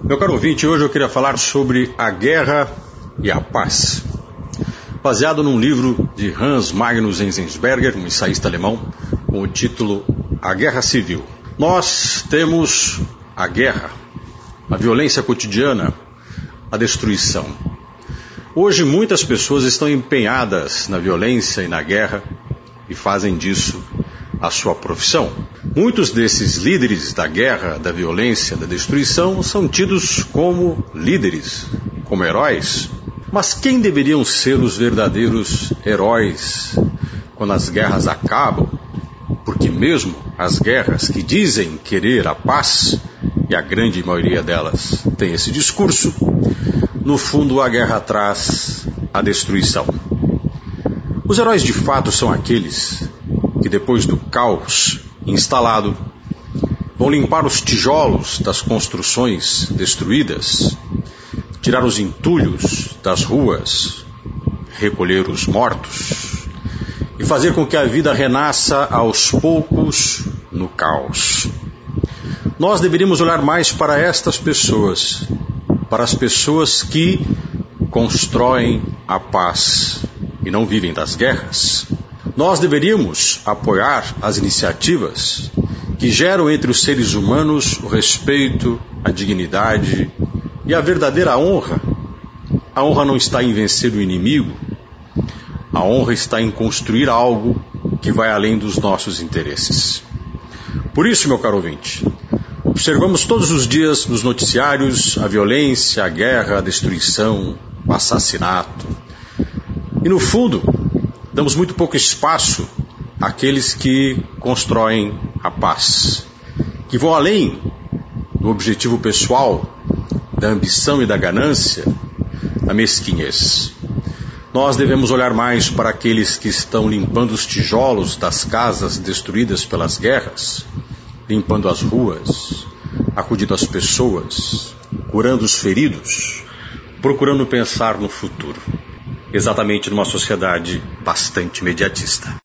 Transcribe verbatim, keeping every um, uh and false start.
Meu caro ouvinte, hoje eu queria falar sobre a guerra e a paz, baseado num livro de Hans Magnus Enzensberger, um ensaísta alemão, com o título A Guerra Civil. Nós temos a guerra, a violência cotidiana, a destruição. Hoje muitas pessoas estão empenhadas na violência e na guerra e fazem disso a sua profissão. Muitos desses líderes da guerra, da violência, da destruição são tidos como líderes, como heróis. Mas quem deveriam ser os verdadeiros heróis quando as guerras acabam? Porque mesmo as guerras que dizem querer a paz, e a grande maioria delas tem esse discurso, no fundo a guerra traz a destruição. Os heróis de fato são aqueles que depois do caos instalado vão limpar os tijolos das construções destruídas, tirar os entulhos das ruas, recolher os mortos e fazer com que a vida renasça aos poucos no caos. Nós deveríamos olhar mais para estas pessoas, para as pessoas que constroem a paz e não vivem das guerras. Nós deveríamos apoiar as iniciativas que geram entre os seres humanos o respeito, a dignidade e a verdadeira honra. A honra não está em vencer o inimigo, a honra está em construir algo que vai além dos nossos interesses. Por isso, meu caro ouvinte, observamos todos os dias nos noticiários a violência, a guerra, a destruição, o assassinato. E no fundo, damos muito pouco espaço àqueles que constroem a paz, que vão além do objetivo pessoal, da ambição e da ganância, da mesquinhez. Nós devemos olhar mais para aqueles que estão limpando os tijolos das casas destruídas pelas guerras, limpando as ruas, acudindo as pessoas, curando os feridos, procurando pensar no futuro, exatamente numa sociedade bastante imediatista.